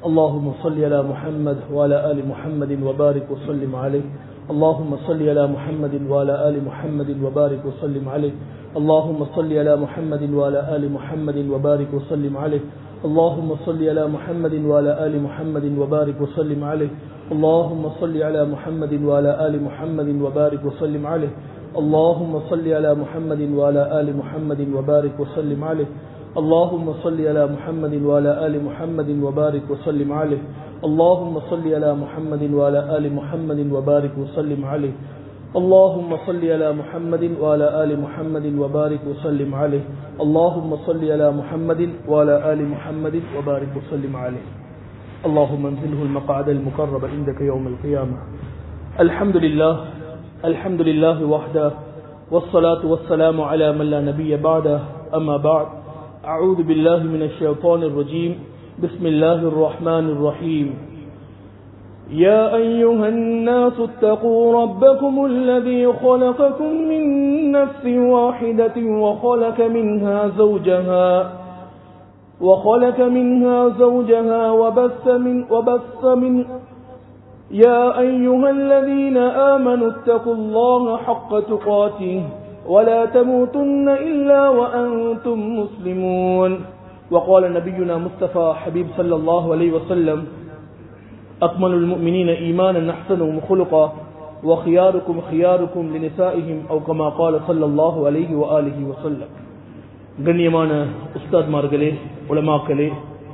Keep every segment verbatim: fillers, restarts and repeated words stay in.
اللهم صل على محمد وعلى آل محمد وبارك وسلم عليه. اللهم صل على محمد وعلى آل محمد وبارك وسلم عليه. اللهم صل على محمد وعلى آل محمد وبارك وسلم عليه. اللهم صل على محمد وعلى آل محمد وبارك وسلم عليه. اللهم صل على محمد وعلى آل محمد وبارك وسلم عليه. اللهم صل على محمد وعلى آل محمد وبارك وسلم عليه. اللهم صل على محمد وعلى آل محمد وبارك وسلم عليه. اللهم صل على محمد وعلى آل محمد وبارك وسلم عليه. اللهم صل على محمد وعلى آل محمد وبارك وسلم عليه. اللهم صل على محمد وعلى آل محمد وبارك وسلم عليه. اللهم انزله المقعد المقرب عندك يوم القيامة. الحمد لله الحمد لله وحده والصلاة والسلام على من لا نبي بعده. أما بعد، أعوذ بالله من الشيطان الرجيم. بسم الله الرحمن الرحيم. يا أيها الناس اتقوا ربكم الذي خلقكم من نفس واحدة وخلق منها زوجها وخلق منها زوجها وبث من وبث من يا أيها الذين آمنوا اتقوا الله حق تقاته ولا تموتن إلا وأنتم مسلمون. وقال نبينا مصطفى حبيب صلى الله عليه وسلم: أكمل المؤمنين إيمانا أحسنهم خلقا وخياركم خياركم لنسائهم أو كما قال صلى الله عليه وآله وسلم. கண்ணியமான உஸ்தாத்மார்களே, உலமாக்களே,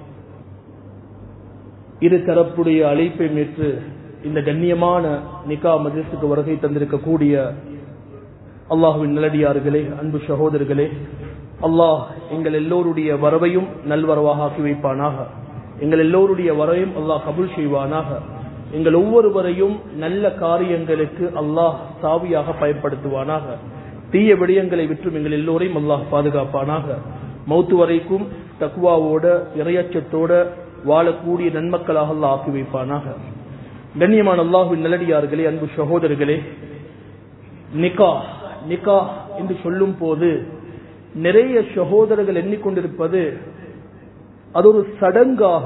இரு தரப்புடைய அழைப்பை மேற்று இந்த கண்ணியமான நிகா மஜ்லிஸுக்கு வருகை தந்திருக்கக்கூடிய அல்லாஹ்வின் நல்லடியார்களே, அன்பு சகோதரர்களே, அல்லாஹ் எங்கள் எல்லோருடைய வரவையும் நல்வரவாக ஆக்கி வைப்பானாக. எங்கள் எல்லோருடைய வரவையும் அல்லாஹ் கபூல் செய்வானாக. எங்கள் ஒவ்வொருவரையும் நல்ல காரியங்களுக்கு அல்லாஹ் சாவியாக பயன்படுத்துவானாக. தீய விடயங்களை விற்றும் எங்கள் எல்லோரையும் அல்லாஹ் பாதுகாப்பானாக. மௌத்து வரைக்கும் தக்வாவோட இறையச்சத்தோட வாழக்கூடிய நன்மக்களாக அல்லாஹ் ஆக்கி வைப்பானாக. கண்ணியமான அல்லாஹ்வின் நல்லடியார்களே, அன்பு சகோதரர்களே, நிகா நிகா என்று சொல்லும் போது நிறைய சகோதரர்கள் எண்ணிக்கொண்டிருப்பது அது ஒரு சடங்காக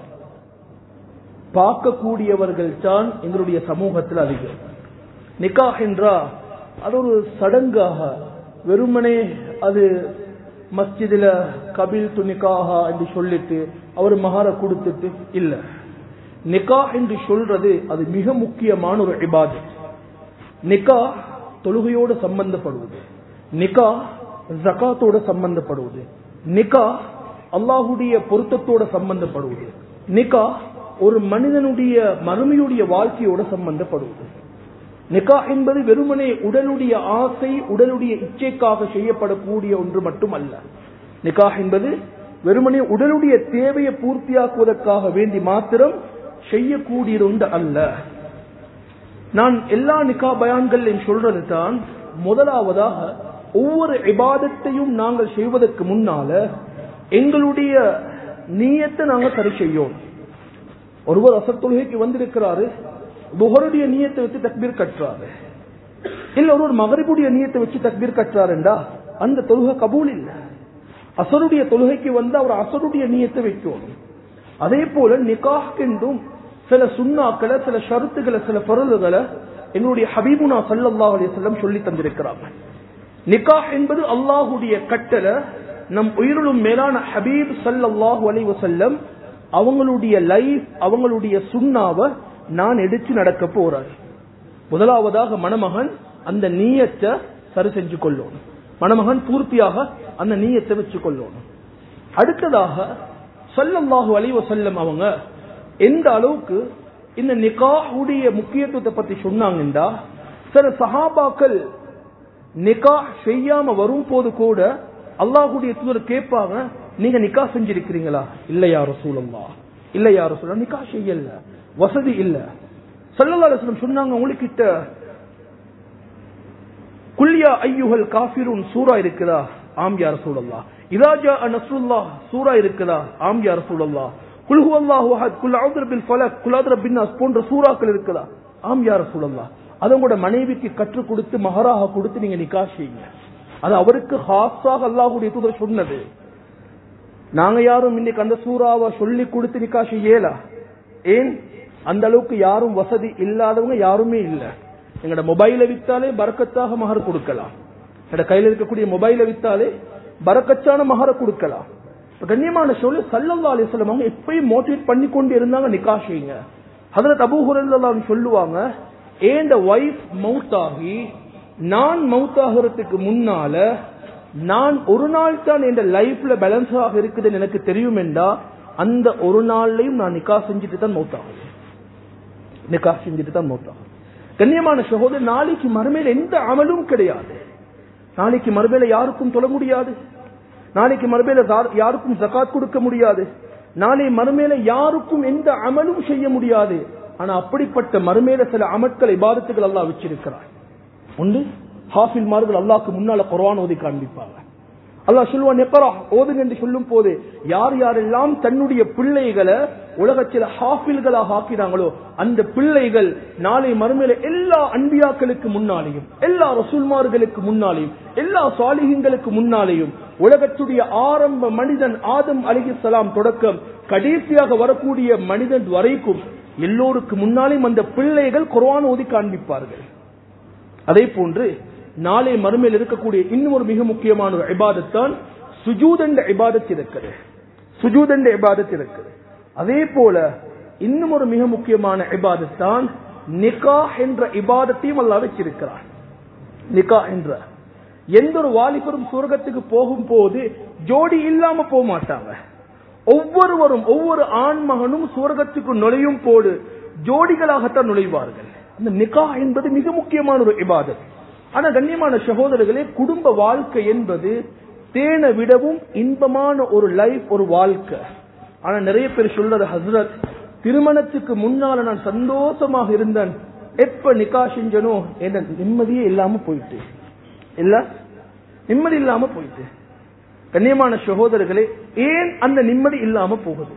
பார்க்கக்கூடியவர்கள் தான் எங்களுடைய சமூகத்தில் அதிகம். நிகா என்றா அது ஒரு சடங்காக, வெறுமனே அது மஸ்ஜிதில் கபில் து நிகாஹா என்று சொல்லிட்டு அவர் மகார கொடுத்துட்டு இல்ல. நிகா என்று சொல்றது அது மிக முக்கியமான ஒரு இபாதத். நிகா தொழுகையோடு சம்பந்தப்படுவது, நிகா ஜகாத்தோட சம்பந்தப்படுவது, நிகா அல்லாஹுடைய பொருத்தத்தோட சம்பந்தப்படுவது, நிகா ஒரு மனிதனுடைய மறுமையுடைய வாழ்க்கையோட சம்பந்தப்படுவது. நிகா என்பது வெறுமனே உடலுடைய ஆசை, உடலுடைய இச்சைக்காக செய்யப்படக்கூடிய ஒன்று மட்டுமல்ல. நிகா என்பது வெறுமனே உடலுடைய தேவையை பூர்த்தியாக்குவதற்காக வேண்டி மாத்திரம் செய்யக்கூடிய ஒன்று அல்ல. நான் எல்லா நிகா பயான்கள் சொல்றது தான், முதலாவதாக ஒவ்வொரு இபாதத்தையும் நாங்கள் செய்வதற்கு முன்னால எங்களுடைய நியத்தை நாங்கள் சரி செய்யோம். ஒருவர் அசர் தொழுகைக்கு வந்திருக்கிறாரு, புஹருடைய நியத்தை வச்சு தக்பீர் கட்டுறாரு, இல்ல ஒருவர் மகரிபுடைய நியத்தை வச்சு தக்பீர் கட்டுறாருண்டா அந்த தொழுகை கபூல் இல்ல. அசருடைய தொழுகைக்கு வந்து அவர் அசருடைய நியத்தை வைக்கணும். அதே போல நிகாஹ்க்கென்றும் சில சுன்னாக்களை, சில ஷருத்துகளை, சில பொருள்களை என்னுடைய ஹபீபுனா ஸல்லல்லாஹு அலைஹி வஸல்லம் சொல்லி தந்திருக்கிறாங்க. நிகாஹ் என்பது அல்லாஹுடைய கட்டளை. நம் உயிரிலும் மேலான ஹபீப் ஸல்லல்லாஹு அலைஹி வஸல்லம் அவங்களுடைய லைஃப், அவங்களுடைய சுன்னாவை நான் எடுத்து நடக்க போறார். முதலாவதாக மணமகன் அந்த நியத்தை சரி செஞ்சு கொள்ளணும், மணமகன் பூர்த்தியாக அந்த நியத்தை வச்சு கொள்ளணும். அடுத்ததாக ஸல்லல்லாஹு அலைஹி வஸல்லம் அவங்க எந்த அளவுக்கு இந்த நிகாஹுடைய முக்கியத்துவத்தை பத்தி சொன்னாங்கன்றா, சில சஹாபாக்கள் நிகாஹ் செய்யாம வரும் போது கூட அல்லாஹுடைய தூதர் கேட்பாங்க, நீங்க நிகாஹ் செஞ்சிருக்கிறீங்களா? இல்லையா ரசூலுல்லாஹ், இல்லையா ரசூலுல்லாஹ், நிகாஹ் செய்யல, வசதி இல்ல. ஸல்லல்லாஹு அலைஹி வஸல்லம் சொன்னாங்க, உங்களுக்கிட்ட குல்யா ஐயுஹல் காஃபிரூன் சூரா இருக்குதா? ஆம் யா ரசூலுல்லாஹ். இதா ஜாஅ நஸ்ருல்லாஹ் சூரா இருக்குதா? ஆம் யா ரசூலுல்லாஹ். குல் ஹுவல்லாஹு அஹத், குல் அஊது பில் ஃபலக், குல் அஊது பின் நாஸ் போன்ற சூறாக்கள் இருக்குதா? ஆம் யா ரசூலுல்லாஹ். அத உங்களோட மனைவிக்கு கற்றுக் கொடுத்து மஹராக கொடுத்து நீங்க நிகாஹ் செய்யுங்க. அது அவருக்கு ஹாஸாக அல்லாஹ்வுடைய தூதர் சொன்னது. நாங்க யாரும் இன்னைக்கு அந்த சூறாவை சொல்லி கொடுத்து நிகாஹ் செய்யல. ஏன் அந்த அளவுக்கு யாரும் வசதி இல்லாதவங்க யாருமே இல்லை. எங்களோட மொபைலை வித்தாலே பரக்கத்தாக மகர் கொடுக்கலாம். எங்களோட கையில இருக்கக்கூடிய மொபைலை வித்தாலே பரக்கச்சான மகர கொடுக்கலாம். கண்ணியமான சொல்லு ஸல்லல்லாஹு அலைஹி வஸல்லம் அவங்க எப்பயும் மோட்டிவேட் பண்ணி கொண்டு இருந்தாங்க, நிக்காஹ் செய்யுங்க. ஹஜ்ரத் அபூ ஹுரைரா சொல்லுவாங்க, ஏண்ட வைஃப் மௌத்தாகி நான் மௌத்தாகிறதுக்கு முன்னால நான் ஒரு நாள் தான் என் லைஃப்ல பேலன்ஸ் ஆக இருக்குதுன்னு எனக்கு தெரியும் என்றா அந்த ஒரு நாள்லையும் நான் நிக்காஹ் செஞ்சுட்டு தான் மௌத்தாகும். நிக்காஹ் செஞ்சுட்டு தான் மௌத்தாகும். கண்ணியமான சகோதரர், நாளைக்கு மறுமையில எந்த அமலும் கிடையாது. நாளைக்கு மறுமையில யாருக்கும் தொழ முடியாது. நாளைக்கு மறுமையில யாருக்கும் ஜகாத் கொடுக்க முடியாது. நாளை மறுமையில யாருக்கும் எந்த அமலும் செய்ய முடியாது. ஆனா அப்படிப்பட்ட மறுமையில சில அமட்கள் இபாதத்துகள் அல்லாஹ் வச்சிருக்கிறார். ஒன்று, ஹாஃபில்மார்கள் அல்லாஹ்க்கு முன்னால குர்ஆன் ஓதி காண்பிப்பாங்க. அல்லாஹ் சொல்லுவான், எக்ரா ஓதுங்க என்று சொல்லும் போது யார் யாரெல்லாம் தன்னுடைய பிள்ளைகளை உலகத்தில் ஹாஃபில்களாக ஆக்கினாங்களோ அந்த பிள்ளைகள் நாளை மறுமையில எல்லா அன்பியாக்களுக்கு முன்னாலேயும் எல்லா ரசூல்மார்களுக்கு முன்னாலேயும் எல்லா சாலிஹீன்களுக்கு முன்னாலேயும் உலகத்துடைய ஆரம்ப மனிதன் ஆதம் அலைஹிஸ்ஸலாம் தொடக்கம் கடைசியாக வரக்கூடிய மனிதன் வரைக்கும் எல்லோருக்கு முன்னாலேயும் அந்த பிள்ளைகள் குர்ஆன் ஓதி காண்பிப்பார்கள். அதே போன்று நாளை மறுமையில் இருக்கக்கூடிய இன்னும் ஒரு மிக முக்கியமான ஒரு இபாதத் தான் சுஜூத் என்ற இபாதத் இருக்குது. சுஜூத் என்ற இபாதத் இருக்குது. அதே போல இன்னும் ஒரு மிக முக்கியமான இபாதத் தான் நிக்காஹ் என்ற இபாதத்தையும் அல்லாஹ் வச்சிருக்கிறார். நிக்காஹ் என்ற எந்த ஒரு வாலிபரும் சுவர்க்கத்துக்கு போகும் போது ஜோடி இல்லாம போக மாட்டாங்க. ஒவ்வொருவரும் ஒவ்வொரு ஆண் மகனும் சுவர்க்கத்துக்கு நுழையும் போது ஜோடிகளாகத்தான் நுழைவார்கள். அந்த நிக்காஹ் என்பது மிக முக்கியமான ஒரு இபாதத். ஆனா கண்ணியமான சகோதரர்களே, குடும்ப வாழ்க்கை என்பது தேனை விடவும் இன்பமான ஒரு லைஃப், ஒரு வாழ்க்கை. ஆனா நிறைய பேர் சொல்றது, ஹஸ்ரத் திருமணத்துக்கு முன்னால நான் சந்தோஷமாக இருந்தேன், எப்ப நிக்காஹ் செஞ்சனோ என்ன நிம்மதியே இல்லாம போயிட்டு, இல்ல நிம்மதி இல்லாம போயிட்டு. கண்ணியமான சகோதரர்களே, ஏன் அந்த நிம்மதி இல்லாம போகுது?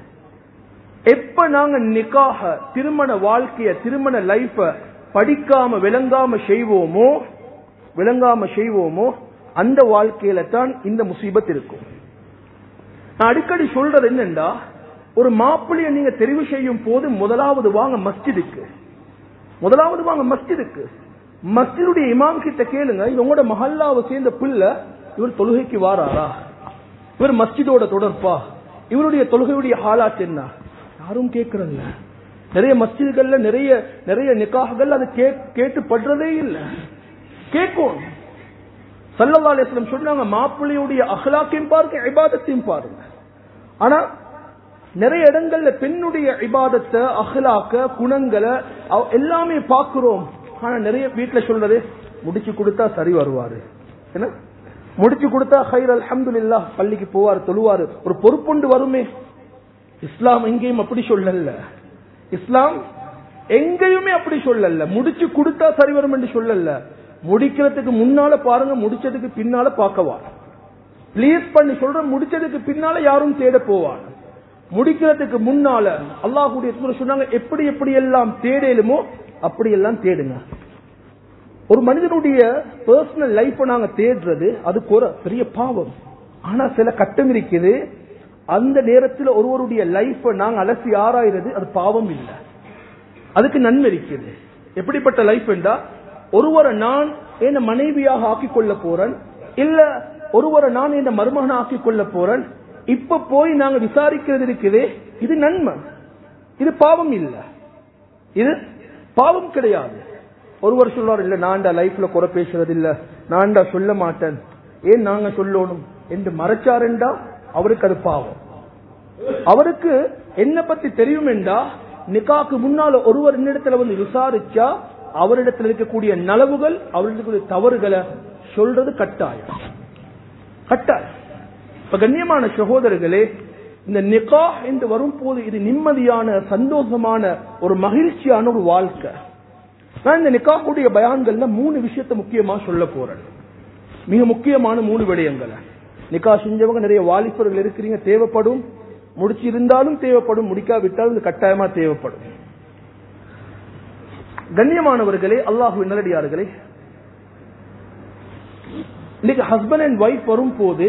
எப்ப நாங்க நிக்காஹ திருமண வாழ்க்கைய திருமண லைஃப படிக்காம விளங்காம செய்வோமோ விளங்காம செய்வோமோ அந்த வாழ்க்கையில தான் இந்த முசீபத் இருக்கும். நான் அடிக்கடி சொல்றது என்னண்டா, ஒரு மாப்பிள்ளைய நீங்க தெரிவு செய்யும் போது முதலாவது வாங்க மஸ்ஜிதுக்கு, முதலாவது வாங்க மஸ்ஜிதுக்கு. மஸ்ஜிதுடைய இமாம் கிட்ட கேளுங்க, இவங்களோட மஹல்லாவை சேர்ந்த பிள்ளை இவர் தொழுகைக்கு வாராரா, இவர் மஸ்ஜிதோட தொடர்பா, இவருடைய தொழுகையுடைய ஹாலாத் என்ன? யாரும் கேட்கறதில்ல. நிறைய மஸ்ஜிதுகள்ல நிறைய நிறைய நிக்காஹ்கள் அது கேட்டு படுறதே இல்லை. கேட்கும். ஸல்லல்லாஹு அலைஹி வஸல்லம் சொன்னாங்க, மாப்பிள்ளையுடைய அஹ்லாக்கையும் பாருங்க, இபாதத்தையும் பாருங்க. ஆனா நிறைய இடங்கள்ல பெண்ணுடைய இபாதத்தை, அஹ்லாக்க, குணங்களை எல்லாமே பார்க்கிறோம். ஆனா நிறைய வீட்டுல சொல்றது, முடிச்சு கொடுத்தா சரி வருவாரு, என்ன முடிச்சு கொடுத்தா ஹைர் அல்ஹம்துலில்லாஹ், பள்ளிக்கு போவாரு, தொழுவாரு, ஒரு பொறுப்புண்டு வருமே. இஸ்லாம் எங்கேயும் அப்படி சொல்லல. இஸ்லாம் எங்கேயுமே அப்படி சொல்லல. முடிச்சு கொடுத்தா சரி வரும் என்று சொல்லல. முடிக்கிறதுக்கு முன்னால பாருங்க, முடிச்சதுக்கு பின்னால பார்க்கவா. பிளீஸ் பண்ணி சொல்ற, முடிச்சதுக்கு பின்னால யாரும் தேட போவாங்க. முடிக்கிறதுக்கு முன்னால அல்லாஹ்வுடைய தூதர் சொன்னாங்க, எப்படி எப்படி எல்லாம் தேடலுமோ அப்படி எல்லாம் தேடுங்க. ஒரு மனிதனுடைய பர்சனல் லைஃப் நாங்க தேடுறது அது ஒரு பெரிய பாவம். ஆனா சில கட்டம் இருக்குது, அந்த நேரத்தில் ஒருவருடைய லைஃப் நாங்க அலசி ஆராய்றது அது பாவம் இல்லை, அதுக்கு நன்மை இருக்குது. எப்படிப்பட்ட லைஃப் என்றா, ஒருவரை நான் என்ன மனைவியாக ஆக்கிக் கொள்ள போறேன், இல்ல ஒருவரை நான் என்ன மருமகனை ஆக்கிக் கொள்ள போறேன், இப்ப போய் நாங்க விசாரிக்கிறது இருக்குது, இது நன்மை, இது பாவம் இல்லை, இது பாவம் கிடையாது. ஒருவர் சொல்றாரு, இல்ல நான்டா லைஃப்ல குறை பேசுறது இல்ல, நான்டா சொல்ல மாட்டேன், ஏன் நாங்க சொல்லணும் என்று மறைச்சாருண்டா அவருக்கு அது பாவம். அவருக்கு என்ன பத்தி தெரியும் என்றா, நிக்காக்கு முன்னால ஒருவர் என்னிடத்துல வந்து விசாரிச்சா அவரிடத்தில் இருக்கக்கூடிய நலவுகள், அவர்களுடைய தவறுகளை சொல்றது கட்டாயம், கட்டாயம். இப்ப கண்ணியமான சகோதரர்களே, இந்த நிக்காஹ் என்று வரும் போது இது நிம்மதியான, சந்தோஷமான, ஒரு மகிழ்ச்சியான ஒரு வாழ்க்கை. நான் இந்த நிக்காஹுடைய பயான்கள்ல மூணு விஷயத்தை முக்கியமா சொல்ல போறேன், மிக முக்கியமான மூணு விடயங்களை. நிக்காஹ் செஞ்சவங்க நிறைய வாலிபர்கள் இருக்கிறீங்க, தேவைப்படும், முடிச்சு இருந்தாலும் தேவைப்படும், முடிக்காவிட்டாலும் இது கட்டாயமா தேவைப்படும். கண்ணியமானவர்களே, அல்லாஹ்வின் நல்லடியார்களே, இன்னைக்கு ஹஸ்பண்ட் அண்ட் வைஃப் வரும் போது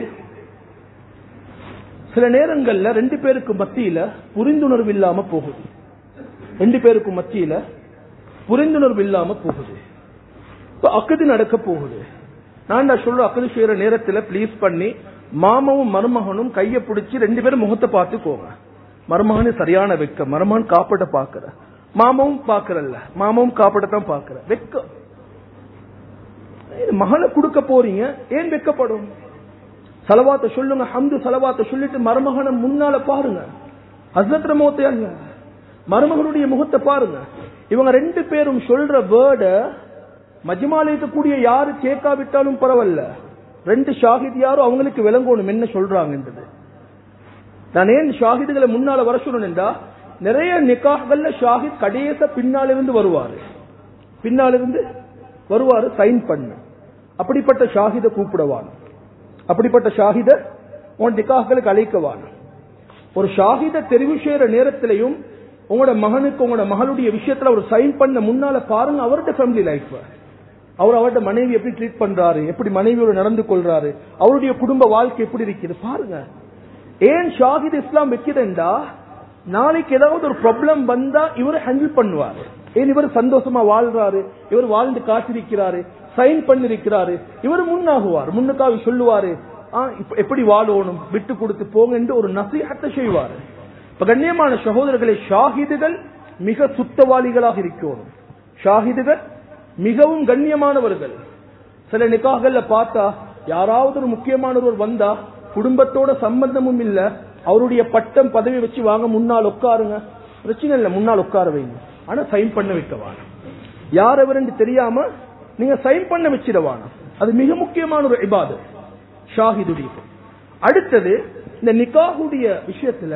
சில நேரங்கள்ல ரெண்டு பேருக்கு மத்தியில புரிந்துணர்வு இல்லாம போகுது. ரெண்டு பேருக்கும் மத்தியில புரிந்துணர்வு இல்லாம போகுது. இப்ப அக்கது நடக்க போகுது. நான் சொல்ற அக்கது செய்யற நேரத்துல பிளீஸ் பண்ணி மாமாவும் மருமகனும் கைய பிடிச்சி ரெண்டு பேரும் முகத்தை பார்த்துக்கோங்க. மருமகனு சரியான வெக்க, மருமகன் காப்பட பாக்குற, மாமாவும் பாக்குறல்ல, மாமாவும் காப்படத்தான் பாக்குற வெக்க. மகளை கொடுக்க போறீங்க, ஏன் வெக்கப்படும்? சலவாத்தை சொல்லுங்க, ஹம்து சலவாத்தை சொல்லிட்டு மருமகனை முன்னால பாருங்க. ஹஸ்ரத் மௌத்தே அல்ல, மருமகனுடைய முகத்தை பாருங்க. இவங்க ரெண்டு பேரும் சொல்ற வேர்ட மஜ்மால இருக்கக்கூடிய யாரு கேட்காவிட்டாலும் பரவாயில்ல, ரெண்டு ஷாஹித் யாரும் அவங்களுக்கு விளங்கணும் என்ன சொல்றாங்கன்றது. நான் ஏன் ஷாஹிதுகளை முன்னால வர சொல்லணும்டா, நிறைய நிக்காஹ்கள்ல ஷாஹித் கடைச பின்னாலிருந்து வருவாரு, பின்னாலிருந்து வருவாரு சைன் பண்ண. அப்படிப்பட்ட ஷாஹித கூப்பிடவான், அப்படிப்பட்ட ஷாஹித உன் நிக்காஹ்களுக்கு அழைக்கவான். ஒரு ஷாஹித தெரிவு செய்யற நேரத்திலையும் உங்களோட மகனுக்கு உங்களோட மகளுடைய விஷயத்துல ஒரு சைன் பண்ண முன்னால பாருங்க அவருடைய ஃபேமிலி லைஃப், அவர் அவருடைய மனைவி எப்படி ட்ரீட் பண்றாரு, எப்படி மனைவியோட நடந்து கொள்றாரு, அவருடைய குடும்ப வாழ்க்கை எப்படி இருக்குது பாருங்க. ஏன் ஷாஹித் இஸ்லாம் வைக்கிறேன்டா, நாளைக்கு ஏதாவது ஒரு ப்ராப்ளம் வந்தா இவர் ஹேண்டில் பண்ணுவாரு. ஏன் இவர் சந்தோஷமா வாழ்றாரு, இவர் வாழ்ந்து காத்திருக்கிறாரு, சைன் பண்ணிருக்கிறாரு, இவர் முன்னாகுவார், முன்னுக்காக சொல்லுவாரு எப்படி வாழணும், விட்டு கொடுத்து போங்க என்று ஒரு நசீஹத்தை செய்வாரு. இப்ப கண்ணியமான சகோதரர்களை, ஷாஹிதுகள் மிக சுத்தவாளிகளாக இருக்கணும். ஷாஹிதுகள் மிகவும் கண்ணியமானவர்கள். சில நிக்காஹ்கள்ல பார்த்தா யாராவது ஒரு முக்கியமானவர் வந்தா குடும்பத்தோட சம்பந்தமும் இல்ல, அவருடைய பட்டம் பதவி வச்சு வாங்க முன்னால் உட்காருங்க, பிரச்சனை இல்ல, முன்னால் உட்கார வைங்க, ஆனா சைன் பண்ண வைக்கவான. யார் எவர் தெரியாம நீங்க சைன் பண்ண வச்சிடவான. அது மிக முக்கியமான ஒரு இபாதத் ஷாஹிதுடைய. அடுத்தது இந்த நிக்காஹுடைய விஷயத்துல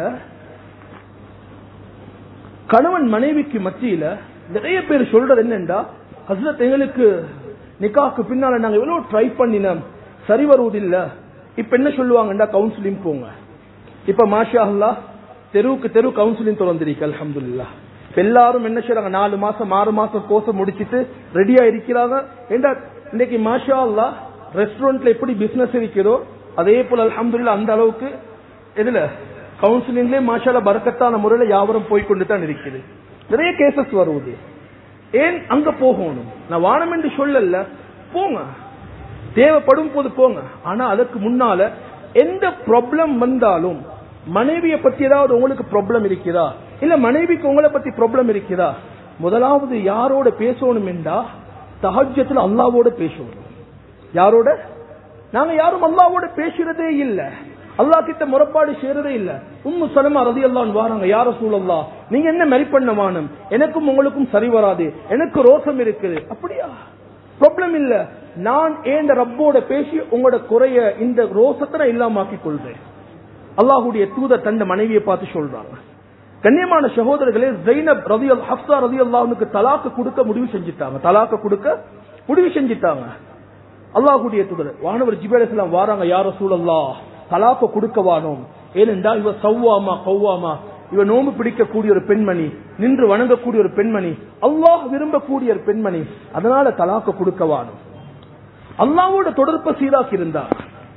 கணவன் மனைவிக்கு மத்தியில நிறைய பேர் சொல்றது என்னன்னா, ஹஸ்ரத் எங்களுக்கு நிக்காஹ்க்கு பின்னால நாங்க எவ்வளவு ட்ரை பண்ணினோம், சரி வருவதில்லை. இப்ப என்ன சொல்லுவாங்கடா, கவுன்சிலிங் போங்க. இப்ப மாஷா அல்லாஹ் தெருவுக்கு தெரு கவுன்சிலிங் திறந்திருக்கு அல்ஹம்துலில்லாஹ். எல்லாரும் என்ன செய்யறாங்க, நாலு மாசம் ஆறு மாசம் கோர்ஸ் முடிச்சிட்டு ரெடியா இருக்கிறாங்க. இன்னைக்கு மாஷா அல்லாஹ் ரெஸ்டாரண்ட்ல எப்படி பிசினஸ் இருக்கிறதோ அதே போல அல்ஹம்துலில்லாஹ் அந்த அளவுக்கு இதுல கவுன்சிலிங்ல மாஷா அல்லாஹ் பரக்கத்தான முறையில யாவரும் போய்கொண்டு தான் இருக்குது. நிறைய கேசஸ் வருவது. ஏன் அங்க போகணும்? நான் வானம் என்று சொல்லல, போங்க, தேவைப்படும் போது போங்க. ஆனா அதுக்கு முன்னால எந்த ப்ராப்ளம் வந்தாலும், மனைவியை பத்தி ஏதாவது உங்களுக்கு ப்ராப்ளம் இருக்கிறதா, இல்ல மனைவிக்கு உங்களை பத்தி ப்ராப்ளம் இருக்கிறதா, முதலாவது யாரோட பேசணும் என்றா தஹஜ்ஜத்துல அல்லாஹ்வோட பேசணும். யாரோட? நாங்க யாரும் அல்லாஹ்வோட பேசுறதே இல்ல, அல்லாஹ் கிட்ட முறைப்பாடு செய்யறதே இல்ல. உம்மு சலமா ரலியல்லாஹு அன்ஹா வாராங்க, யா ரசூலல்லாஹ் நீங்க என்ன மெரி பண்ண வானம், எனக்கும் உங்களுக்கும் சரி வராது, எனக்கு ரோசம் இருக்குது. அப்படியா? ப்ராப்ளம் இல்ல, நான் ஏன் ரப்போட பேசி உங்களோட குறைய இந்த ரோசத்தை இல்லாமக்கி கொள்றேன். அல்லாஹுடைய தூதர் தந்த மனைவியை பார்த்து சொல்றாங்க. கண்ணியமான சகோதரர்களே, ஜைனப் ரலியல்லாஹு ஹப்ஸா ரலியல்லாஹு அன்ஹா தலாக்கு கொடுக்க முடிவு செஞ்சிட்டாங்க, தலாக்கு கொடுக்க முடிவு செஞ்சிட்டாங்க. அல்லாஹுடைய தூதர் வானவர் ஜிப்ரீல் அலைஹிஸ்ஸலாம் வாராங்க, யா ரசூலல்லாஹ் தலாக்கு கொடுக்க வானோம், ஏனென்றால் இவ சவ்வாமா கவ்வாமா, இவ நோம்பு பிடிக்கக்கூடிய ஒரு பெண்மணி, நின்று வணங்கக்கூடிய ஒரு பெண்மணி, அல்லாஹ் விரும்பக்கூடிய ஒரு பெண்மணி, அதனால தலாக்கு கொடுக்க வானோம். அல்லாஹ்வோட தொடர்பை சீராக்கி இருந்தார்.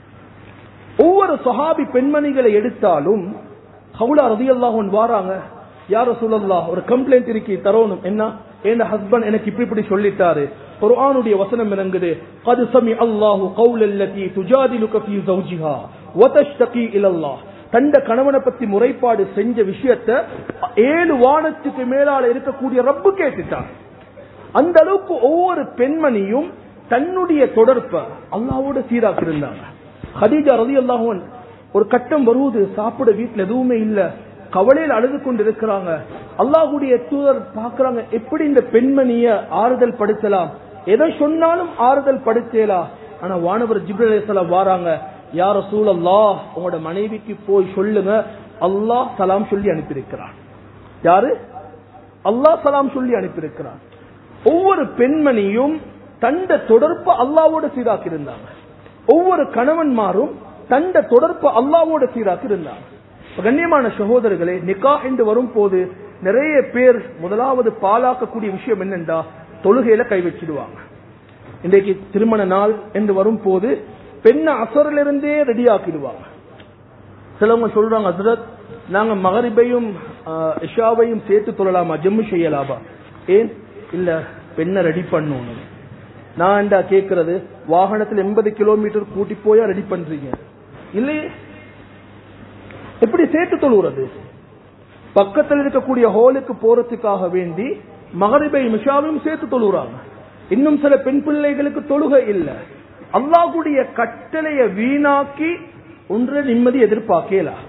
ஒவ்வொரு சஹாபி பெண்மணிகளை எடுத்தாலும் ஹவுலா ரலியல்லாஹு அன்ஹா வாராங்க, யா ரசூலல்லாஹ் ஒரு கம்ப்ளைண்ட் இருக்கி தரணும். என்ன? என் ஹஸ்பண்ட் எனக்கு இப்படி இப்படி சொல்லிட்டாரு. குர்ஆனுடைய வசனம் இறங்குது, قد سمع الله قول التي تجادلك في زوجها وتشتكي الى الله. தண்ட கணவனை பத்தி முறைப்பாடு செஞ்ச விஷயத்தை ஏழு வானத்துக்கு மேலால இருக்கக்கூடிய ரப்பு கேட்டுட்டான். அந்த அளவுக்கு ஒவ்வொரு பெண்மணியும் தன்னுடைய தொடர்பை அல்லாஹ்வோட சீராக்கி இருந்தாங்க. ஹதீஜா ரலியல்லாஹு அன்ஹா ஒரு கட்டம் வருவது, சாப்பிட வீட்டுல எதுவுமே இல்ல, கவலையில் அழுது கொண்டு இருக்கிறாங்க. அல்லாஹ்வுடைய தூதர் பாக்குறாங்க, எப்படி இந்த பெண்மணிய ஆறுதல் படுத்தலாம், எதை சொன்னாலும் ஆறுதல் படுத்தலாம். ஆனா வானவர் ஜிப்ரீல் அலைஹிஸ்ஸலாம் வாராங்க, யா ரசூலல்லாஹ் உங்களோட மனைவிக்கு போய் சொல்லுங்க, அல்லாஹ் சலாம் சொல்லி அனுப்பியிருக்கிறான். யாரு? அல்லாஹ் சலாம் சொல்லி அனுப்பியிருக்கிறான். ஒவ்வொரு பெண்மணியும் தண்ட தொடர்பு அல்லாஹ்வோட சீராக்கி இருந்தாங்க. ஒவ்வொரு கணவன்மாரும் தண்ட தொடர்பு அல்லாஹ்வோட சீராக்கி இருந்தாங்க. கண்ணியமான சகோதரர்களே, நிக்காஹ் என்று வரும் போது நிறைய பேர் முதலாவது பாலாக்கக்கூடிய விஷயம் என்னென்றா, தொழுகையில கை வச்சிடுவாங்க. இன்றைக்கு திருமண நாள் என்று வரும் போது பெண்ண அசரிலிருந்தே ரெடி ஆக்கிடுவாங்க. சிலவங்க சொல்றாங்க, ஹஸ்ரத் நாங்க மகரிபையும் இஷாவையும் சேர்த்து தொழலாமா, ஜம்மு செய்யலாமா? ஏன் இல்ல, பெண்ணை ரெடி பண்ணணும். நான் என்ன கேட்கறது, வாகனத்தில் எண்பது கிலோமீட்டர் கூட்டி போயா ரெடி பண்றீங்க? இல்லையே, எப்படி சேர்த்து தொழுகிறது? பக்கத்தில் இருக்கக்கூடிய ஹோலுக்கு போறதுக்காக வேண்டி மகரிபை மிஷாவையும் சேர்த்து தொழுகிறாங்க. இன்னும் சில பெண் பிள்ளைகளுக்கு தொழுகை இல்ல. அல்லாஹ்வுடைய கட்டளையை வீணாக்கி ஒன்றை நிம்மதி எதிர்பார்க்கலாம்.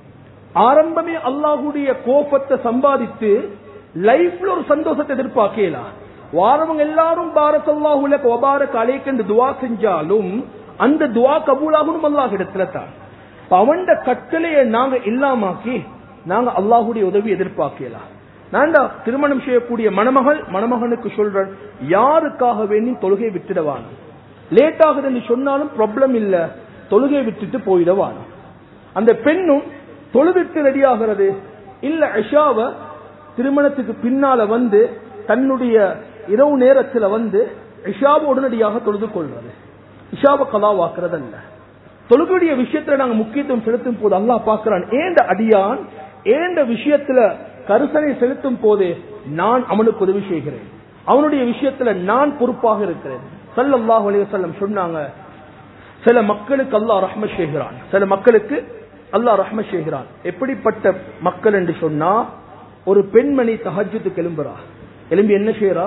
ஆரம்பமே அல்லாஹ்வுடைய கோபத்தை சம்பாதித்து லைஃப்ல ஒரு சந்தோஷத்தை எதிர்பார்க்கலாம். வாரவங்க எல்லாரும் பாரக்கல்லாஹு லக வ பாரக அலைக என்று துஆ செஞ்சாலும் அந்த துஆ கபூலாகும் அல்லாஹ் இடத்துல தான். அவண்ட கட்டளையை நாங்க இல்லாமாக்கி நாங்க அல்லாஹ்வுடைய உதவி எதிர்பார்க்கலாம். நான் திருமணம் செய்யக்கூடிய மணமகள் மணமகனுக்கு சொல்றேன், யாருக்காக வேண்டி தொழுகை விட்டுடவான. லேட் ஆகுதுன்னு சொன்னாலும் ப்ராப்ளம் இல்ல, தொழுகை விட்டுட்டு போயிடவான. அந்த பெண்ணும் தொழுவிட்டு ரெடி ஆகிறது இல்ல, இஷாவ திருமணத்துக்கு பின்னால வந்து தன்னுடைய இரவு நேரத்தில் வந்து இஷாவை உடனடியாக தொழுது கொள்வது, இஷாவை கலாவாக்குறது அல்ல. தொழுகையுடைய விஷயத்துல நாங்க முக்கியத்துவம் செலுத்தும் போது அல்லாஹ் பார்க்கிறான், ஏண்ட அடியான் ஏண்ட விஷயத்துல கருசனை செலுத்தும் போது நான் அவனுக்கு உதவி செய்கிறேன், அவனுடைய விஷயத்துல நான் பொறுப்பாக இருக்கிறேன். ஸல்லல்லாஹு அலைஹி வஸல்லம் சொன்னாங்க, சில மக்களுக்கு அல்லாஹ் ரஹ்மத் செய்கிறான், சில மக்களுக்கு அல்லாஹ் ரஹ்மத் செய்கிறான். எப்படிப்பட்ட மக்கள் என்று சொன்னா, ஒரு பெண்மணி தஹஜ்ஜுக்கு எழும்புறா, எழும்பி என்ன செய்யறா,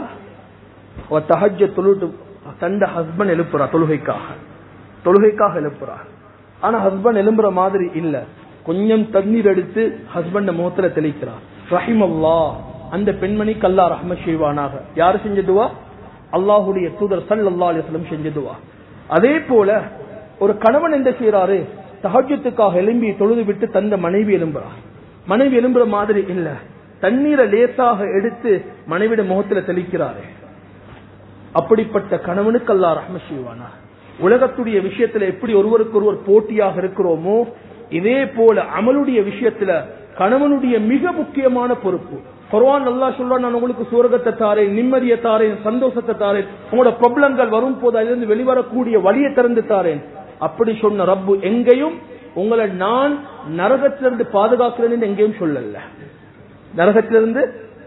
அவ தஹஜ்ஜத் தொழுது தந்த ஹஸ்பண்ட் எழுப்புறா, தொழுகைக்காக தொழுகைக்காக எழுப்புறா. ஆனா ஹஸ்பண்ட் எழும்புற மாதிரி இல்ல, கொஞ்சம் தண்ணீர் எடுத்து ஹஸ்பண்ட் முகத்துல தெளிக்கிறார். ரஹிமல்லாஹ், அந்த பெண்மணிக்கு அல்லாஹ் ரஹ்மத் செய்வானாக. யாரு செஞ்சதுவா? அல்லாஹ்வுடைய தூதர் ஸல்லல்லாஹு அலைஹி வஸல்லம் செஞ்சதுவா. அதே போல ஒரு கணவன் என்ன செய்யறாரு, தஹஜ்ஜுக்காக எழும்பி தொழுது விட்டு தந்த மனைவி எழும்புறா. மனைவி எழும்புற மாதிரி இல்ல, தண்ணீரை லேசாக எடுத்து மனைவிட முகத்துல தெளிக்கிறாரு. அப்படிப்பட்ட கணவனுக்கு அல்லாஹ் ரஹ்மத் செய்வானா. உலகத்துடைய விஷயத்துல எப்படி ஒருவருக்கு ஒருவர் போட்டியாக இருக்கிறோமோ, இதே போல அமலுடைய விஷயத்துல கணவனுடைய மிக முக்கியமான பொறுப்பு. குர்ஆன் அல்லாஹ் சொல்றான், நான் உங்களுக்கு சுவர்க்கத்தை தாரேன், நிம்மதியை தாரேன், சந்தோஷத்தை தாரேன், உங்களோட ப்ராப்ளங்கள் வரும் போது அதிலிருந்து வெளிவரக்கூடிய வழியை திறந்து தாரேன். அப்படி சொன்ன ரப்பு எங்கேயும் உங்களை நான் நரகத்திலிருந்து பாதுகாக்கிறேன் எங்கேயும் சொல்லல. நரகத்திலிருந்து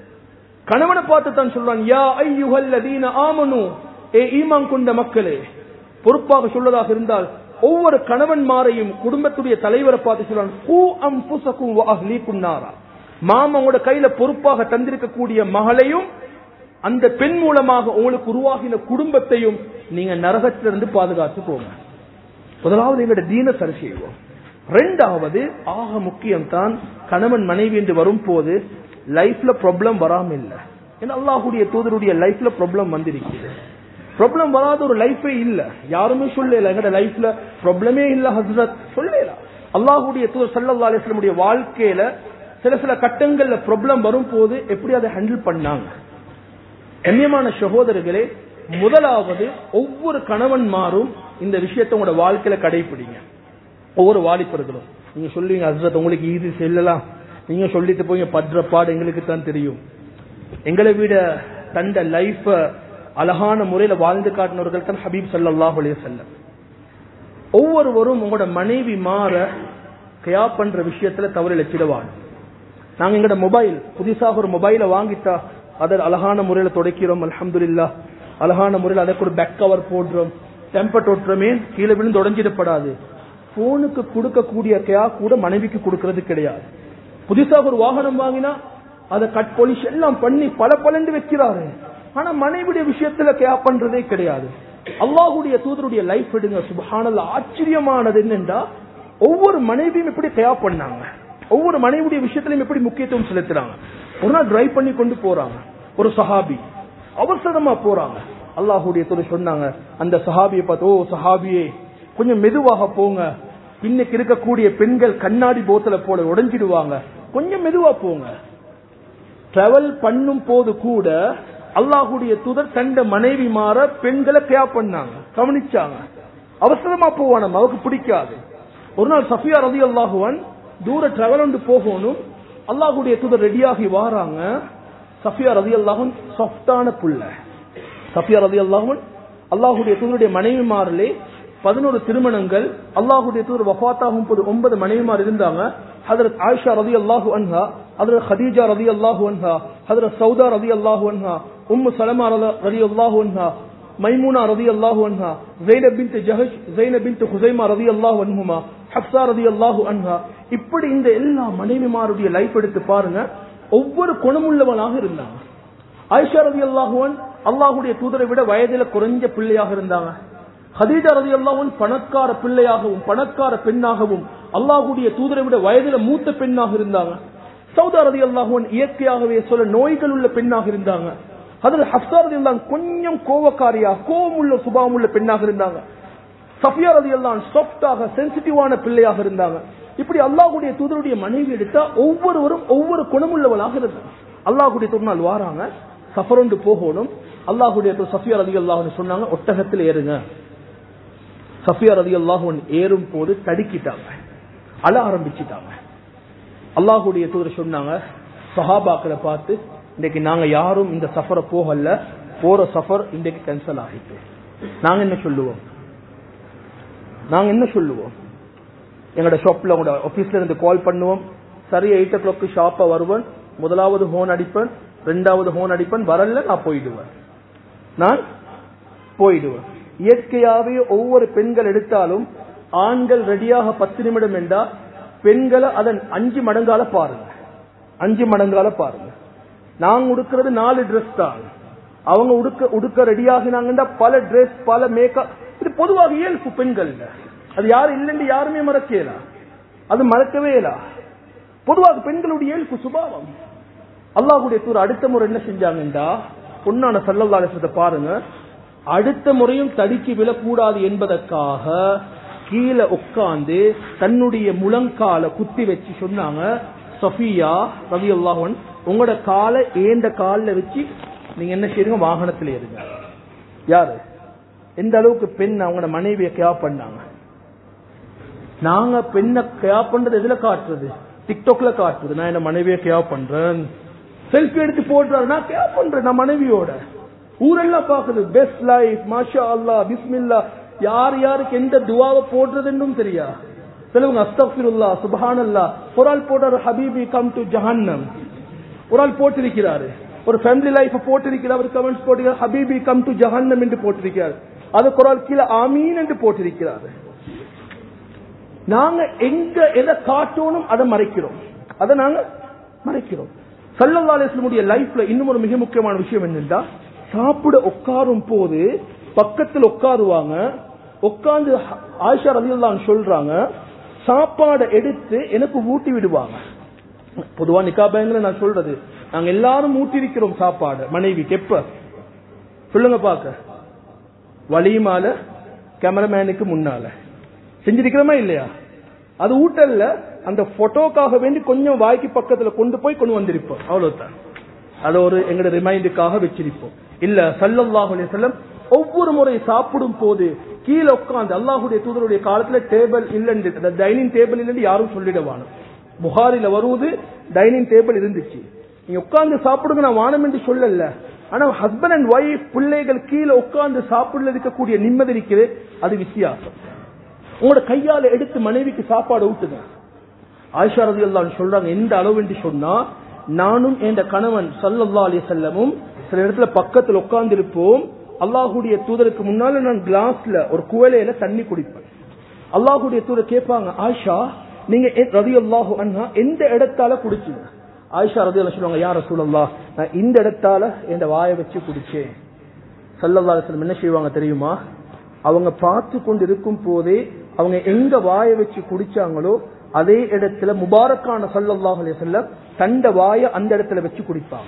கணவனை பார்த்து தான் சொல்றான், யா அய்யுஹல்லதீன ஆமனு, ஏ ஈமான் கொண்ட மக்களே. பொறுப்பாக சொல்லதாக இருந்தால் ஒவ்வொரு கணவன்மாரையும் குடும்பத்துடைய தலைவரை பார்த்து சொல்றான், கூ அன்ஃபுஸகும் வ அஹ்லீக்கும் நாரா. மாமாவோட கையில பொறுப்பாக தந்திருக்கக்கூடிய மகளையும் அந்த பெண் மூலமாக உங்களுக்கு உருவாகின குடும்பத்தையும் நீங்க நரகத்திலிருந்து பாதுகாத்துக்கோங்க. முதலாவது எங்களுடைய தீன சரி செய்வோம். ரெண்டாவது ஆக முக்கியம் தான் கணவன் மனைவி என்று வரும் போது லைஃப்ல ப்ராப்ளம் வராம இல்ல. ஏன்னா அல்லாஹ்வுடைய தூதருடைய லைஃப்ல ப்ராப்ளம் வந்திருக்கிறது. ப்ராப்ளம் வராத ஒரு லைஃபே இல்ல. யாருமே சொல்லல எங்கட லைஃப்ல ப்ராப்ளமே இல்ல ஹஸ்ரத் சொல்லல. அல்லாஹ்வுடைய தூதர் ஸல்லல்லாஹு அலைஹி வஸல்லம் உடைய வாழ்க்கையில சில சில கட்டங்கள்ல ப்ராப்ளம் வரும் போது எப்படி அதை ஹேண்டில் பண்ணாங்க. கண்ணியமான சகோதரர்களே, முதலாவது ஒவ்வொரு கணவன்மாரும் இந்த விஷயத்தை உங்களோட வாழ்க்கையில கடைபிடிங்க. ஒவ்வொரு வாலிபர்களும் நீங்க சொல்லுவீங்க, ஹஸ்ரத் உங்களுக்கு ஈஸி செல்லலாம், நீங்க சொல்லிட்டு போய் படுற பாடு எங்களுக்கு தான் தெரியும். எங்களை விட தந்த லைஃப அழகான முறையில வாழ்ந்து காட்டினவர்கள் தான் ஹபீப் ஸல்லல்லாஹு அலைஹி வஸல்லம். ஒவ்வொருவரும் உங்களோட மனைவி மாற கயா பண்ற விஷயத்துல தவறு இழைச்சிடுவாங்க. நாங்க எங்கட மொபைல் புதுசாக ஒரு மொபைலை வாங்கிட்டா அதை அழகான முறையில துடைக்கிறோம், அல்ஹம்துலில்லாஹ். அழகான முறையில் அதற்கு ஒரு பேக் கவர் போடுறோம், டெம்பர் ஒட்டுறமே, கீழே விழுந்து உடஞ்சிடப்படாது. போனுக்கு கொடுக்கக்கூடிய கயா கூட மனைவிக்கு கொடுக்கறது கிடையாது. புதுசாக ஒரு வாகனம் வாங்கினா அதை கட் பாலிஷ் எல்லாம் பண்ணி பல பலண்டு வைக்கிறாரு. ஆனா மனைவியுடைய விஷயத்துல கயா பண்றதே கிடையாது. அல்லாஹ்வுடைய தூதருடைய லைஃப் எடுங்க, சுப்ஹானல்லாஹ். ஆச்சரியமானது என்னன்னா, ஒவ்வொரு மனைவியும் எப்படி கயா பண்ணாங்க, ஒவ்வொரு மனைவியுடைய விஷயத்திலும் எப்படி முக்கியத்துவம் செலுத்துறாங்க. ஒரு நாள் டிரைவ் பண்ணி கொண்டு போறாங்க, ஒரு சஹாபி அவசரமா போறாங்க. அல்லாஹ்வுடைய தூதர் சொன்னாங்க அந்த சஹாபியை பார்த்து, ஓ சஹாபியே கொஞ்சம் மெதுவாக போங்க, பின்னுக்கு இருக்கக்கூடிய பெண்கள் கண்ணாடி போத்தல போல உடைஞ்சிடுவாங்க, கொஞ்சம் மெதுவா போங்க. டிராவல் பண்ணும் போது கூட அல்லாஹ்வுடைய தூதர் தந்த மனைவி மாற பெண்களை கேர் பண்ணாங்க, கவனிச்சாங்க. அவசரமா போவான அவருக்கு பிடிக்காது. ஒரு நாள் சஃபியா ரலியல்லாஹு அன்ஹா தூர டிராவல் வந்து போகணும், அல்லாஹ்வுடைய தூதர் ரெடியாகி வாராங்க. சஃபியா ரலியல்லாஹு அன்ஹா சாஃப்டான புள்ள. சஃபியா ரலியல்லாஹு அன்ஹா அல்லாஹ்வுடைய தூதருடைய மனைவி மாறலே பதினோரு திருமணங்கள். அல்லாஹ்வுடைய தூதர் வஃபாத்தாகும் போது ஒன்பது மனைவிமார் இருந்தாங்க. ஹஜ்ரத் ஆயிஷா ரலியல்லாஹு அன்ஹா, ஹஜ்ரத் ஹதீஜா ரலியல்லாஹு அன்ஹா, ஹஜ்ரத் சௌதா ரலியல்லாஹு அன்ஹா, உம்மு சலமா ரலியல்லாஹு அன்ஹா, மைமூனா ரலியல்லாஹு அன்ஹா, ஸைனப் பின்த் ஜஹஷ், ஸைனப் பின்த் ஹுஸைமா ரலியல்லாஹு அன்ஹுமா, ஹப்ஸா ரலியல்லாஹு அன்ஹா. இப்படி இந்த எல்லா மனைவிமாருடைய லைஃப் எடுத்து பாருங்க, ஒவ்வொரு குணமுள்ளவனாக இருந்தாங்க. ஆயிஷா ரலியல்லாஹு அன்ஹா அல்லாஹ்வுடைய தூதரை விட வயதில குறைஞ்ச பிள்ளையாக இருந்தாங்க. ஹதீஜா ரலியல்லாஹு அன்ஹா பணக்கார பிள்ளையாகவும் பணக்கார பெண்ணாகவும் அல்லாஹ்வுடைய தூதரை விட வயதில மூத்த பெண்ணாக இருந்தாங்க. சௌதா ரலியல்லாஹு அன்ஹா இயற்கையாகவே சொல்ல நோய்கள் உள்ள பெண்ணாக இருந்தாங்க. ஹஜ்ரத் ஹப்ஸா ரலியல்லாஹு அன்ஹா கொஞ்சம் கோவக்காரியா கோபமுள்ள சுபாவம் உள்ள பெண்ணாக இருந்தாங்க. சஃபியா ரலியல்லாஹு அன்ஹா சாஃப்டாக சென்சிட்டிவான பிள்ளையாக இருந்தாங்க. இப்படி அல்லாஹ்வுடைய தூதருடைய மனைவி எடுத்தா ஒவ்வொருவரும் ஒவ்வொரு குணமுள்ளவளாக இருந்தாங்க. அல்லாஹ்வுடைய தூதர் வாராங்க, சஃபரோண்டு போகணும். அல்லாஹ்வுடைய தூதர் சஃபியா ரலியல்லாஹு அன்ஹா சொன்னாங்க, ஒட்டகத்தில் ஏறுங்க. சஃபியா ரலியல்லாஹு அன்ஹா ஏறும் போது தடுக்கிட்டாங்க, அழ ஆரம்பிச்சிட்டாங்க. அல்லாஹ்வுடைய தூதர் சொன்னாங்க, சஹாபாக்களை பார்த்து, இன்னைக்கு நாங்க யாரும் இந்த சஃபரை போகல, போற சஃபர் இன்னைக்கு கேன்சல் ஆகிட்டு. நாங்க என்ன சொல்லுவோம்? நாங்க என்ன சொல்லுவோம்? எங்களோட ஷாப்ல உங்களோட ஆபீஸ்ல இருந்து கால் பண்ணுவோம். சரி எயிட் ஓ கிளாக் ஷாப்பா வருவேன். முதலாவது ஹோன் அடிப்பேன், ரெண்டாவது ஹோன் அடிப்பேன். வரல நான் போயிடுவேன், நான் போயிடுவேன். இயற்கையாவே ஒவ்வொரு பெண்கள் எடுத்தாலும் ஆண்கள் ரெடியாக பத்து நிமிடம் என்றா பெண்களை அதன் அஞ்சு மடங்கால பாருங்க, அஞ்சு மடங்கால பாருங்க. நாங்க உடுக்கிறது நாலு டிரெஸ் தான், அவங்க உடுக்க உடுக்க ரெடியாகினாங்கன்னா பல டிரெஸ் பல மேக்கப். இது பொதுவாக இயல்பு பெண்கள், அது யாரும் இல்லைன்னு யாருமே மறக்கல, அது மறக்கவே இல்ல. பொதுவாக பெண்களுடைய இயல்பு சுபாவம். அல்லாஹ்வுடைய தூதர் அடுத்த முறை என்ன செஞ்சாங்கண்டா, பொன்னான ஸல்லல்லாஹு அலைஹி வஸல்லம் பாருங்க, அடுத்த முறையும் தடுக்கி விழக்கூடாது என்பதற்காக கீழே உட்கார்ந்து தன்னுடைய முழங்கால குத்தி வச்சு சொன்னாங்க, சஃபியா ரலியல்லாஹு அன்ஹா, உங்களோட காலை ஏண்ட காலில் வச்சு நீங்க என்ன செய்யுங்க, வாகனத்தில் ஏறுங்க. யாரு எந்த அளவுக்கு பெண் அவங்களோட மனைவியை கேப் பண்ணாங்க. நாங்க பெண்ணை கேப் பண்றது எதுல காட்டுறது? டிக்டாக்ல காட்டுறது. நான் என்ன மனைவியை கேப் பண்றேன், செல்ஃபி எடுத்து போடுறாரு, நான் கேப் பண்றேன் நான் மனைவியோட. ஊரெல்லாம் பாக்குது, பெஸ்ட் லைஃப், மாஷா அல்லாஹ், பிஸ்மில்லா. யார் யாருக்கு எந்த துவாவை போடுறதுன்னு தெரியா. சிலவங்க அஸ்தக்ஃபிருல்லாஹ், சுப்ஹானல்லாஹ். ஒரு ஆள் போட்டாரு, ஹபீபி கம் டு ஜஹன்னம். ஒரு ஆள் போட்டிருக்கிறாரு, ஒரு ஃபேமிலி லைஃப் போட்டிருக்கிறார், அவர் கமெண்ட்ஸ் போட்டிருக்கிறார், ஹபீபி கம் டு ஜஹன்னம் என்று போட்டிருக்கிறார். அதுக்கு ஒரு ஆள் கீழே ஆமீன் என்று போட்டிருக்கிறார். நாங்க எங்க எதை காட்டணும் அதை மறைக்கிறோம், அதை நாங்க மறைக்கிறோம். ஸல்லல்லாஹு அலைஹி வஸல்லம் லைஃப்ல இன்னும் ஒரு மிக முக்கியமான விஷயம் என்னன்னா, சாப்பிட உட்காரும் போது பக்கத்தில் உட்காருவாங்க. உட்கார்ந்து ஆயிஷா ரலியல்லாஹு அன்ஹா சொல்றாங்க, சாப்பாடை எடுத்து எனக்கு ஊட்டி விடுவாங்க. பொதுவா நிக்கா பேங்க்ல நான் சொல்றது, நாங்க எல்லாரும் ஊட்டி இருக்கிறோம் சாப்பாடு மனைவிக்கு. எப்ப சொல்லுங்க பாக்க? வலிமால கேமராமேனுக்கு முன்னால செஞ்சிருக்கிறோமா இல்லையா? அது ஊட்டல்ல, அந்த போட்டோக்காக வேண்டி கொஞ்சம் வாய்க்கு பக்கத்துல கொண்டு போய் கொண்டு வந்திருப்போம், அவ்வளவுதான். அது ஒரு எங்களோட ரிமைண்டுக்காக வச்சிருப்போம். இல்ல ஸல்லல்லாஹு அலைஹி வஸல்லம் ஒவ்வொரு முறை சாப்பிடும் போது கீழே உட்கார்ந்து, அல்லாஹ்வுடைய தூதருடைய காலத்துல டேபிள் இல்லைன்னு, டைனிங் டேபிள் இல்லைன்னு யாரும் சொல்லிடுவாங்க. புகாரில வருவது டைனிங் டேபிள் இருந்துச்சு, நீங்க உட்கார்ந்து சாப்பிடுங்க, நான் வானம் என்று சொல்லல. ஆனா ஹஸ்பண்ட் அண்ட் ஒய்ஃப் பிள்ளைகள் கீழே உட்கார்ந்து சாப்பிடல இருக்கக்கூடிய நிம்மதி இருக்குது, அது வித்தியாசம். உங்களோட கையால எடுத்து மனைவிக்கு சாப்பாடு ஊட்டுங்க. ஆயிஷா ரலியல்லாஹு அன்ஹா சொல்றாங்க, எந்த அளவு என்று சொன்னா, நானும் என் கணவன் ஸல்லல்லாஹு அலைஹி வஸல்லமும் சில இடத்துல பக்கத்தில் உட்கார்ந்து இருப்போம். அல்லாஹ்வுடைய தூதருக்கு முன்னால நான் கிளாஸ்ல ஒரு குவளையில தண்ணி குடிப்பேன். அல்லாஹ்வுடைய தூதர் கேட்பாங்க, ஆயிஷா நீங்க ரலியல்லாஹு அன்ஹா எந்த இடத்தால குடிச்சீங்க? ஆயிஷா ரலியல்லாஹு சொல்லுவாங்க, யா ரசூலல்லாஹ், நான் இந்த இடத்தால என் வாயை வச்சு குடிச்சேன். ஸல்லல்லாஹு அலைஹி வஸல்லம் என்ன செய்வாங்க தெரியுமா? அவங்க பார்த்து கொண்டு இருக்கும் போதே அவங்க எங்க வாயை வச்சு குடிச்சாங்களோ அதே இடத்துல முபாரக்கான ஸல்லல்லாஹு அலைஹி வஸல்லம் தண்ட வாயை அந்த இடத்துல வச்சு குடிப்பாங்க.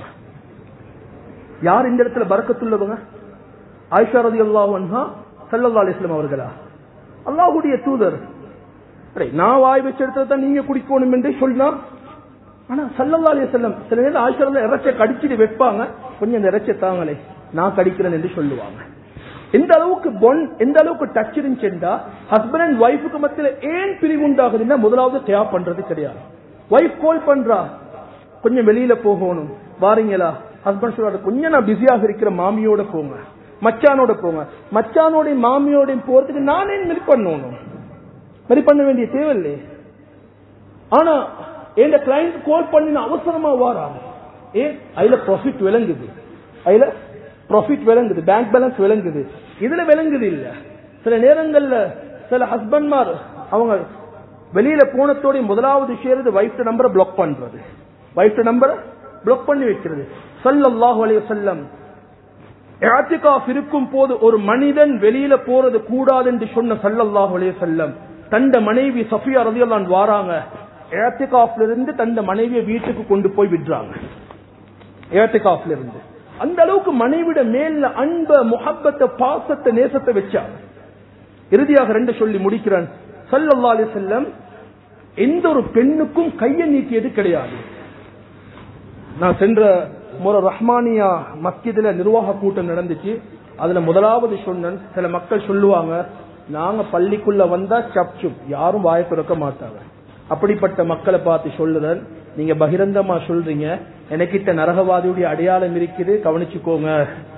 யார் இந்த இடத்துல பரக்கத்துள்ளவங்க? ஆயிஷா ரலியல்லாஹு அன்ஹா, ஸல்லல்லாஹு அலைஹி வஸல்லம் அவர்களா? அல்லாஹ்வுடைய தூதர். நான் வாய் வச்ச இடத்துல தான் நீங்க குடிக்கணும் என்று சொன்னா, ஆனா ஸல்லல்லாஹு அலைஹி வஸல்லம் சில நேரம் ஆயிஷா ரலியல்லாஹு இறைச்சை கடிச்சிட்டு வைப்பாங்க, கொஞ்சம் இந்த இறைச்சை தாங்களே நான் கடிக்கிறேன் என்று சொல்லுவாங்க. எந்த அளவுக்கு பொன், எந்த அளவுக்கு டச் இருந்துச்சுன்னா, ஹஸ்பண்ட் அண்ட் ஒய்ஃபுக்கு மத்தியில ஏன் பிரிவு உண்டாகுதுன்னா, முதலாவது தியா பண்றது கிடையாது. ஒய்ஃப் கால் பண்றா, கொஞ்சம் வெளியில போகணும் வாரீங்களா? ஹஸ்பண்ட் சொல்றாரு, கொஞ்சம் நான் பிஸியாக இருக்கிற, மாமியோட போங்க. மச்சானோட போங்க. மச்சானோட மாமியோட போறதுக்கு நானே மெரி பண்ணணும், மெரி பண்ண வேண்டிய தேவையில்லை. ஆனா என் கிளைண்ட் கால் பண்ணி அவசரமா வாராங்க. ஏன்? அதுல ப்ராஃபிட் விளங்குது, அதுல ப்ராஃபிட் விளங்குது, பேங்க் பேலன்ஸ் விளங்குது. இதுல விளங்குது இல்ல. சில நேரங்கள்ல சில ஹஸ்பண்ட்மார் அவங்க வெளியில போனத்தோட முதலாவது விஷயம் வைஃப் நம்பரை பிளாக் பண்றது, வைஃப் நம்பரை பிளாக் பண்ணி வைக்கிறது. ஸல்லல்லாஹு அலைஹி வஸல்லம் இஅ்திகாஃப் இருக்கும் போது ஒரு மனிதன் வெளியில போறது கூடாது என்று சொன்ன ஸல்லல்லாஹு அலைஹி வஸல்லம் தந்த மனைவி சஃபியா ரலியல்லாஹு அன்ஹா வாராங்க. இஅ்திகாஃப்ல இருந்து தந்த மனைவியை வீட்டுக்கு கொண்டு போய் விடுறாங்க. இஅ்திகாஃப்ல இருந்து அந்த அளவுக்கு மனைவிட மேல அன்ப, முஹப்பத்தை, பாசத்தை, நேசத்தை வச்சாங்க. இறுதியாக ரெண்டு சொல்லி முடிக்கிறான். ஸல்லல்லாஹு அலைஹி வஸல்லம் எந்த ஒரு பெண்ணுக்கும் கையை நீட்டியது கிடையாது. நான் சென்ற முறை ரஹ்மானியா மஸ்ஜிதுல நிர்வாக கூட்டம் நடந்துச்சு. அதுல முதலாவது சொன்னேன், சில மக்கள் சொல்லுவாங்க நாங்க பள்ளிக்குள்ள வந்தா சப் சுப், யாரும் வாயை திறக்க மாட்டாங்க. அப்படிப்பட்ட மக்களை பார்த்து சொல்லுறேன், நீங்க பகிரங்கமா சொல்றீங்க எனக்கிட்ட நரகவாதியுடைய அடையாளம் இருக்குது, கவனிச்சுக்கோங்க.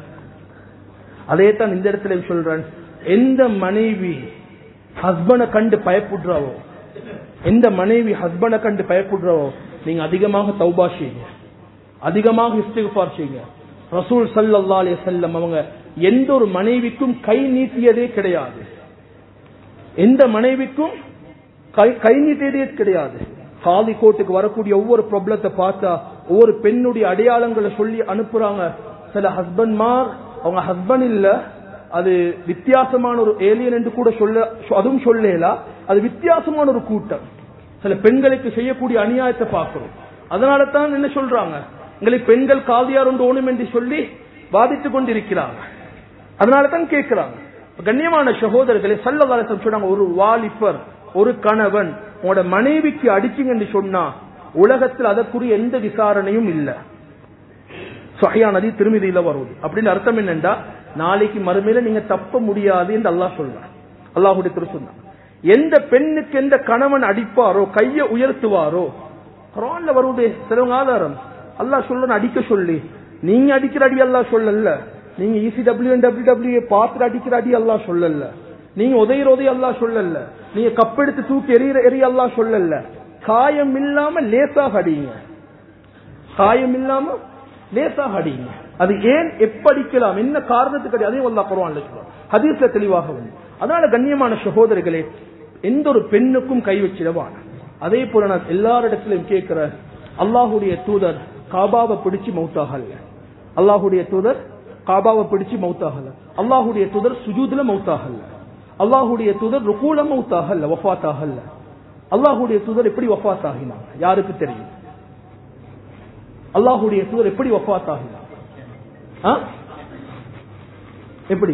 அதே தான் இந்த இடத்துல சொல்றேன், எந்த மனைவி ஹஸ்பண்டை கண்டு பயப்படுறாவோ, எந்த மனைவி ஹஸ்பண்டை கண்டு பயப்படுறாவோ நீங்க அதிகமாக தௌபா செய்யுங்க, அதிகமாக இஸ்திக்ஃபார் செய்யுங்க. ரசூல் ஸல்லல்லாஹு அலைஹி வஸல்லம் அவங்க எந்த ஒரு மனைவிக்கும் கை நீட்டியதே கிடையாது, எந்த மனைவிக்கும் கை நீட்டியதே கிடையாது. காலி கோட்டுக்கு வரக்கூடிய ஒவ்வொரு ப்ராப்ளத்தை பார்த்தா ஒவ்வொரு பெண்ணுடைய அடையாளங்களை சொல்லி அனுப்புறாங்க. சில ஹஸ்பண்ட்மார் அவங்க ஹஸ்பண்ட் இல்ல, அது வித்தியாசமான ஒரு ஏலியன் என்று கூட சொல்ல, அதுவும் சொல்லலாம், அது வித்தியாசமான ஒரு கூட்டம். சில பெண்களுக்கு செய்யக்கூடிய அநியாயத்தை பார்க்கிறோம். அதனால தான் என்ன சொல்றாங்க, எங்களுக்கு பெண்கள் காதியார் ஒன்று ஓணும் என்று சொல்லி வாதித்துக் கொண்டிருக்கிறாங்க. அதனால தான் கேட்கிறாங்க. கண்ணியமான சகோதரர்களை ஸல்லல்லாஹு அலைஹி வஸல்லம் சொன்னாங்க, ஒரு வாலிபர், ஒரு கணவன் உங்களோட மனைவிக்கு அடிச்சிங்கன்னு சொன்னா உலகத்தில் அதற்குரிய எந்த விசாரணையும் இல்ல. ஸஹீஹ் நதி திருமிதியில வருது. அப்படின்னு அர்த்தம் என்னன்னா, நாளைக்கு மறுமையில நீங்க தப்ப முடியாது என்று அல்லாஹ் சொல்றான். அல்லாஹ்வுடைய திருசுன்னா எந்த பெண்ணுக்கு எந்த கணவன் அடிப்பாரோ, கையை உயர்த்துவாரோ, குர்ஆன்ல வருது சிலவங்க ஆதாரம். அல்லாஹ் சொல்ற அடிக்க சொல்லி, நீங்க அடிக்கிற அடி அல்லாஹ் சொல்லல, நீங்க இசிடபிள்யூ டபிள்யூ பார்த்து அடிக்கிற அடி அல்லாஹ் சொல்லல, நீங்க உதயிற உதய அல்லாஹ் சொல்லல, நீங்க கப்பெடுத்து தூக்கி எறிகிற எரிய அல்லாஹ் சொல்லல. காயம் இல்லாம லேசாக அடிங்க, காயம் இல்லாம லேசாக அடிங்க. அது ஏன் எப்படிக்கலாம், என்ன காரணத்துக்கு அடி, அதையும் அல்லாஹ் குர்ஆன்ல சொல்றான், ஹதீஸ்ல தெளிவாக வந்து. அதனால கண்ணியமான சகோதரர்களே, எந்த ஒரு பெண்ணுக்கும் கை வச்சிடவான. அதே போல நான் எல்லாரிடத்திலும் கேட்கிற, அல்லாஹுடைய தூதர் காபாவை பிடிச்சு மௌத்தாகல, அல்லாஹுடைய தூதர் காபாவை பிடிச்சு மௌத்தாகல, அல்லாஹுடைய தூதர் சுஜூதுல மௌத்தாகல, அல்லாஹுடைய தூதர் ருகூல மௌத்தாகல, வஃபாத்தாகல. அல்லாஹுடைய தூதர் எப்படி வஃபாத் ஆகினாங்க யாருக்கு தெரியும்? அல்லாஹுடைய தூதர் எப்படி வஃபாத் ஆகினாங்க? எப்படி?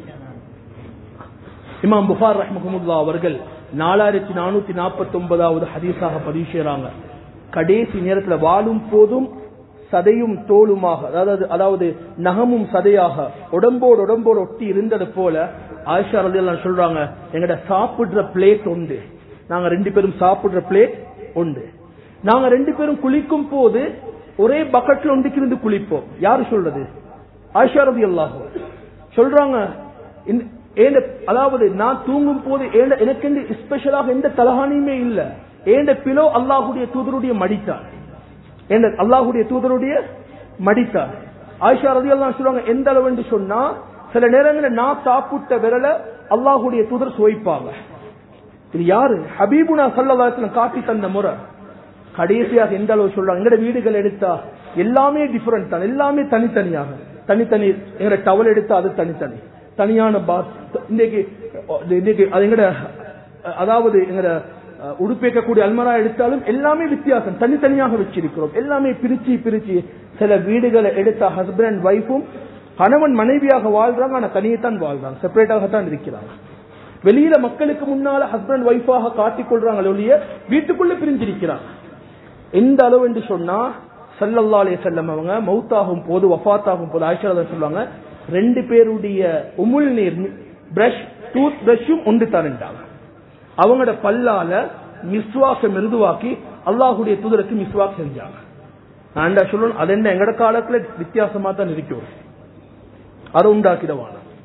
இமாம் புகார் ரஹ்மஹுல்லாஹ் அவர்கள் நாலாயிரத்தி நானூத்தி நாற்பத்தி ஒன்பதாவது ஹதீஸாக பதிவு செய்றாங்க. கடைசி நேரத்தில் வாழும் போதும் சதையும் தோலுமாக, அதாவது அதாவது நகமும் சதையாக உடம்போடு உடம்போடு ஒட்டி இருந்தது போல ஆயிஷா ரலியல்லாஹு அன்ஹா சொல்றாங்க, எங்கட சாப்பிடுற பிளேட் உண்டு, நாங்க ரெண்டு பேரும் சாப்பிடுற பிளேட் உண்டு, நாங்க ரெண்டு பேரும் குளிக்கும் போது ஒரே பக்கெட்ல ஒன்றுக்கு இருந்து குளிப்போம். யாரு சொல்றது? ஆயிஷா ரலியல்லாஹு சொல்றாங்க. அதாவது நான் தூங்கும் போது எனக்கு ஸ்பெஷலாக எந்த தலகாணியுமே இல்ல, ஏண்ட பிலோ அல்லாஹுடைய தூதருடைய மடித்தார், அல்லாஹுடைய தூதருடைய மடித்தார். ஆயிஷா ரலியல்லாஹு அன்ஹா சொல்றாங்க, எந்த அளவு என்று சொன்னா சில நேரங்களில் நான் சாப்பிட்ட விரல அல்லாஹுடைய தூதர் சுவைப்பாங்க. இது யாரு? ஹபீபுனா ஸல்லல்லாஹு அலைஹி வஸல்லம் காட்டி தந்த முறை. கடைசியாக எந்த அளவு சொல்றாங்க, எங்கட வீடுகள் எடுத்தா எல்லாமே டிஃபரெண்ட் தான், எல்லாமே தனித்தனியாக, தனித்தனி. எங்கட டவல் எடுத்தா அது தனித்தனி, தனியான பாத். இன்னைக்கு இன்னைக்கு அது எங்கட, அதாவது எங்கட உடுப்பேக்கக்கூடிய அல்மரா எடுத்தாலும் எல்லாமே வித்தியாசம், தனித்தனியாக வச்சிருக்கிறோம், எல்லாமே பிரிச்சு பிரிச்சு. சில வீடுகளை எடுத்தா ஹஸ்பண்ட் அண்ட் வைஃபும் கணவன் மனைவியாக வாழ்றாங்க, ஆனா தனியத்தான் வாழ்றாங்க, செப்பரேட்டாகத்தான் இருக்கிறாங்க. வெளியில மக்களுக்கு முன்னால ஹஸ்பண்ட் வைஃபாக காட்டிக் கொள்றாங்க ஒழிய வீட்டுக்குள்ள பிரிஞ்சிருக்கிறாங்க. எந்த அளவு என்று சொன்னா ஸல்லல்லாஹு அலைஹி வஸல்லம் அவங்க மௌத்தாகும் போது, வஃபாத்தாகும் போது ஆயிஷா ரலியல்லாஹு சொல்லுவாங்க, ரெண்டு பேருடைய உமுல் நீர் பிரஷ், டூத் பிரஷும் ஒன்று தரண்டாங்க. அவங்களோட பல்லால மிஸ்வாக்க மிருதுவாக்கி அல்லாஹுடைய தூதருக்கு மிஸ்வாக் செஞ்சாங்க. நான் சொல்லணும், அது என்ன எங்கட காலத்துல வித்தியாசமா தான் இருக்கும், அதை உண்டாக்கிடவான.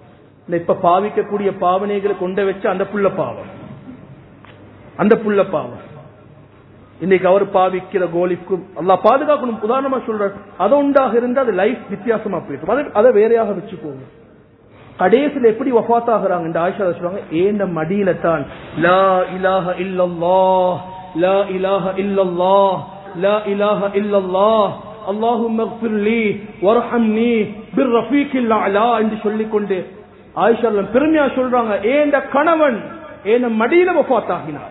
இப்ப பாவிக்கக்கூடிய பாவனைகளை கொண்ட வச்சு அந்த புள்ள பாவம் அந்த புள்ள பாவம் இன்னைக்கு அவர் பாவிக்கிற கோலிக்கும் அல்லாஹ் பாதுகாக்கணும். உதாரணமா சொல்றார், அது உண்டாக இருந்தா அது லைஃப் வித்தியாசமா போயிடும். அதை வேறையாக வச்சுக்கோங்க. கடைசியில் எப்படி வஃபாத் ஆகுறாங்க இந்த ஆயிஷா சொல்றாங்க, ஏண்ட மடியில தான் லா இலாஹ இல்லல்லாஹ் லா இலாஹ இல்லல்லாஹ் லா இலாஹ இல்லல்லாஹ் அல்லாஹும்ம இக்ஃபிர்லி வர்ஹம்னி பிர்ரஃபீகில் அலா என்று சொல்லிக்கொண்டு ஆயிஷா பெருமையா சொல்றாங்க, ஏண்ட கணவன் ஏண்ட மடியில வஃபாத் ஆகினார்.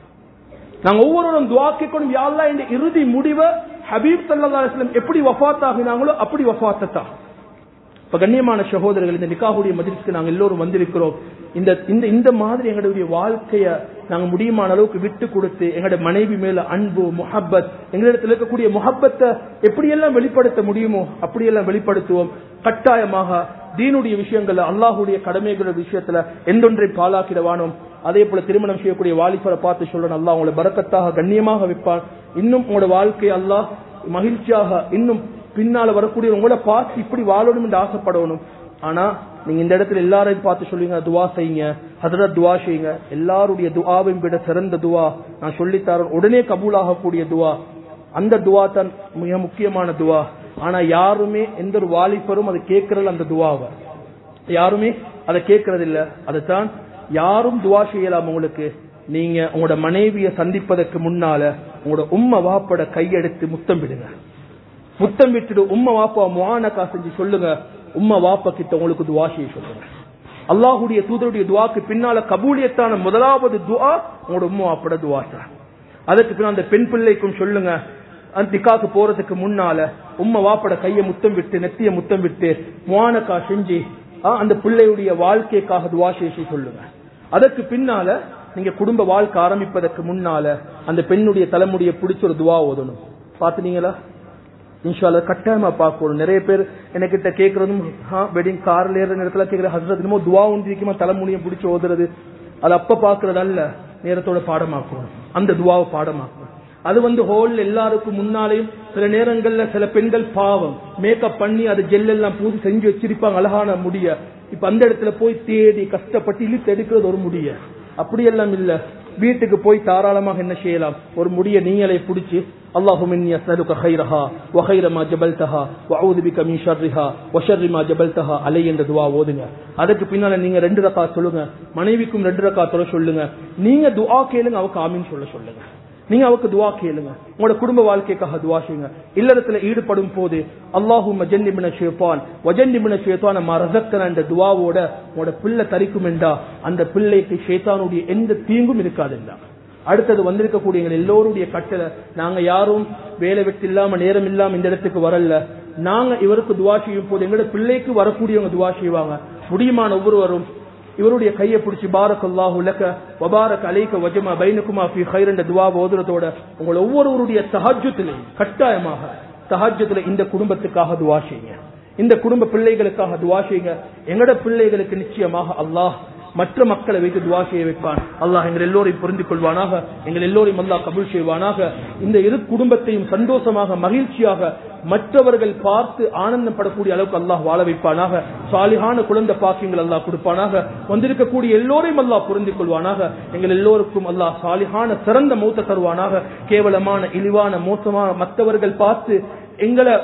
நாங்க ஒவ்வொருவரும் துஆ கேட்கணும், யா அல்லாஹ் இந்த இறுதி முடிவை ஹபீப் ஸல்லல்லாஹு அலைஹி வஸல்லம் எப்படி வஃபாத் ஆகினாங்களோ அப்படி வஃபாத்தா. இப்ப கண்ணியமான சகோதரர்கள், இந்த நிக்காஹுடைய மஜ்லிஸ்க்கு நாங்க எல்லோரும் வந்திருக்கிறோம். இந்த இந்த மாதிரி எங்களுடைய வாழ்க்கைய நாங்க முடியுமான அளவுக்கு விட்டு கொடுத்து எங்களுடைய மனைவி மேல அன்பு முஹப்பத், எங்களிடத்தில் இருக்கக்கூடிய முஹப்பத்தை எப்படியெல்லாம் வெளிப்படுத்த முடியுமோ அப்படியெல்லாம் வெளிப்படுத்துவோம். கட்டாயமாக தீனுடைய விஷயங்கள்ல அல்லாஹுடைய கடமைகளுடைய விஷயத்துல எந்தொன்றை பாலாக்கிடவானோம். அதே போல திருமணம் செய்யக்கூடிய வாலிபரை பார்த்து சொல்லணும், அல்லாஹ் உங்களை பரக்கத்தாக கண்ணியமாக வைப்பான். இன்னும் உங்களோட வாழ்க்கையை அல்லாஹ் மகிழ்ச்சியாக இன்னும் பின்னால வரக்கூடிய உங்களை பார்த்து இப்படி வாழணும் என்று ஆசைப்படணும். ஆனா நீங்க இந்த இடத்துல எல்லாரையும் பார்த்து சொல்லுங்க, துவா செய்யுங்க, ஹதரத் துவா செய்யுங்க. எல்லாருடைய துவாவையும் விட சிறந்த துவா நான் சொல்லித்தரேன், உடனே கபூலாகக்கூடிய துவா. அந்த துவா தான் மிக முக்கியமான துவா. ஆனா யாருமே எந்த ஒரு வாலிபரும் அதை கேட்கறது அந்த துவாவை யாருமே அதை கேட்கறது இல்ல. அதுதான் யாரும் துவா செய்யலாம். உங்களுக்கு நீங்க உங்களோட மனைவியை சந்திப்பதற்கு முன்னால உங்களோட உம்மா வாப்போட கையெடுத்து முத்தம் விடுங்க. முத்தம் விட்டுட்டு உம்மா வாப்பா முஆனகா செஞ்சு சொல்லுங்க, உம்மா வாப்பா கிட்ட உங்களுக்கு துவா செய்ய சொல்லுங்க. அல்லாஹுடைய தூதருடைய துவாக்கு பின்னால கபூலியத்தான முதலாவது துவா உங்களோட உம்மா வாப்போட துவா தான். அதுக்கு பின்னால் அந்த பெண் பிள்ளைக்கும் சொல்லுங்க, அந்த நிக்காஹ்க்கு போறதுக்கு முன்னால உம்மா வாப்போட கையை முத்தம் விட்டு நெத்திய முத்தம் விட்டு முஆனகா செஞ்சு அந்த பிள்ளையுடைய வாழ்க்கைக்காக துவா செய்ய சொல்லுங்க. அதற்கு பின்னால நீங்க குடும்ப வாழ்க்கை ஆரம்பிப்பதற்கு முன்னால அந்த பெண்ணுடைய தலைமுடிய பிடிச்ச ஒரு துவா ஓதணும். பாத்துனீங்களா? இன்ஷா அல்லாஹ் கட்டாயமா பார்க்கணும். நிறைய பேர் என்கிட்ட கேட்கறதும் வெட்டிங் கார்ல ஏற நேரத்துல கேட்கிற ஹஸ்ரத் என்னமோ துவா ஒன்றிக்குமா தலைமுடியை பிடிச்சி ஓதுறது, அது அப்ப பாக்குறது அல்ல, நேரத்தோட பாடமாக்கணும். அந்த துவாவை பாடமாக்கணும். அது வந்து ஹோல் எல்லாருக்கும் முன்னாலேயும் சில நேரங்கள்ல சில பெண்கள் பாவம் மேக்கப் பண்ணி அது ஜெல் எல்லாம் பூசி செஞ்சு வச்சிருப்பாங்க அழகான முடிய. இப்ப அந்த இடத்துல போய் தேடி கஷ்டப்பட்டு இழுத்து எடுக்கிறது ஒரு முடிய. அப்படியெல்லாம் இல்ல, வீட்டுக்கு போய் தாராளமாக என்ன செய்யலாம், ஒரு முடிய நீங்களே பிடிச்சி அல்லாஹும்ம இன்னி அஸ்அலுக கைரஹா வ கைர மா ஜபல்தஹா வ அஊது பிக மின் ஷர்ரிஹா வ ஷர்ரி மா ஜபல்தஹா அலை என்ற துஆ ஓதுங்க. அதுக்கு பின்னால நீங்க ரெண்டு ரக்காத் சொல்லுங்க, மனைவிக்கும் ரெண்டு ரக்காத் தொழ சொல்லுங்க. நீங்க துஆ கேளுங்க, அவக்கு ஆமீன் சொல்ல சொல்லுங்க. நீங்க அவருக்கு துவா கேளுங்க, உங்களோட குடும்ப வாழ்க்கைக்காக துவா செய்யுங்க. இல்லறத்துல ஈடுபடும் போது அல்லாஹும்ம ஜன்னிபின ஷைத்தான் வ ஜன்னிபின ஷைத்தான மா ரஸக்தனா என்ற துவாவோட உங்களோட பிள்ளை தரிக்கும் என்றா அந்த பிள்ளைக்கு ஷைத்தானுடைய எந்த தீங்கும் இருக்காதுன்றா. அடுத்தது வந்திருக்கக்கூடிய எங்கள் எல்லோருடைய கட்டளை, நாங்க யாரும் வேலை வெட்டு இல்லாம நேரம் இல்லாம இந்த இடத்துக்கு வரல. நாங்க இவருக்கு துவா செய்யும் போது எங்களோட பிள்ளைக்கு வரக்கூடியவங்க துவா செய்வாங்க. முடியுமான ஒவ்வொருவரும் இவருடைய கையை பிடிச்சி பாரக்கல்லாஹு லக வ பாரக அலைக வ ஜமா பைனகுமா ஃபீ கைர் என்ற துஆ ஓதுறதோட உங்க ஒவ்வொருவருடைய தஹஜ்ஜுதிலே கட்டாயமாக தஹஜ்ஜுதிலே இந்த குடும்பத்துக்காக துஆ செய்யுங்க, இந்த குடும்ப பிள்ளைகளுக்காக துஆ செய்யுங்க. எங்கட பிள்ளைகளுக்கு நிச்சயமாக அல்லாஹ் மற்ற மக்களை வைத்து துஆ செய்ய வைப்பான். அல்லாஹ் எங்கள் எல்லோரையும் புரிந்து கொள்வானாக, எங்கள் எல்லோரையும் அல்லாஹ் கபூல் செய்வானாக. இந்த இரு குடும்பத்தையும் சந்தோஷமாக மகிழ்ச்சியாக மற்றவர்கள் பார்த்து ஆனந்தப்படக்கூடிய அளவுக்கு அல்லாஹ் வாழ வைப்பானாக. சாலிஹான குழந்தை பாக்கியங்கள் அல்லாஹ் கொடுப்பானாக. வந்திருக்கக்கூடிய எல்லோரையும் அல்லாஹ் புரிந்து கொள்வானாக. எங்கள் எல்லோருக்கும் அல்லாஹ் சாலிஹான சிறந்த மௌத்த தருவானாக. கேவலமான இழிவான மோசமான மற்றவர்கள் பார்த்து எங்களை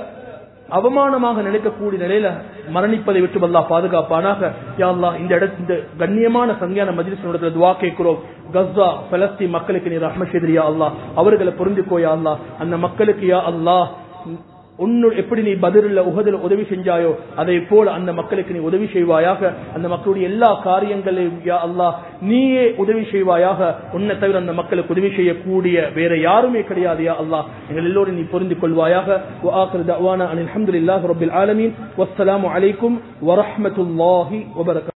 அவமானமாக நினைக்கக்கூடிய நிலையில மரணிப்பதை விட்டு அல்லாஹ் பாதுகாப்பானாக. யா அல்லாஹ் இந்த இடத்துல கண்ணியமான சங்கையான மஜ்லிஸ் நடத்துல துஆ கேட்கிறோம். கஸ்ஸா பலஸ்தீன் மக்களுக்கு நீ ரஹ்மத் செய்து யா அல்லாஹ், அவர்களை புரிந்துக்கோ யா அல்லாஹ். அந்த மக்களுக்கு யா அல்லாஹ் உன்னு எப்படி நீ பத்ரில் உஹதில் உதவி செஞ்சாயோ அதை போல அந்த மக்களுக்கு நீ உதவி செய்வாயாக. அந்த மக்களுடைய எல்லா காரியங்களையும் யா அல்லாஹ் நீயே உதவி செய்வாயாக. உன்னை தவிர அந்த மக்களுக்கு உதவி செய்யக்கூடிய வேற யாருமே கிடையாது யா அல்லாஹ். எங்கள் எல்லோரும் நீ புரிந்து கொள்வாயாக. வ ஆகிரு தஅவானா அல்ஹம்துலில்லாஹி ரப்பில் ஆலமீன். வஸ்ஸலாமு அலைக்கும் வ ரஹ்மத்துல்லாஹி வ பரகாத்துஹு.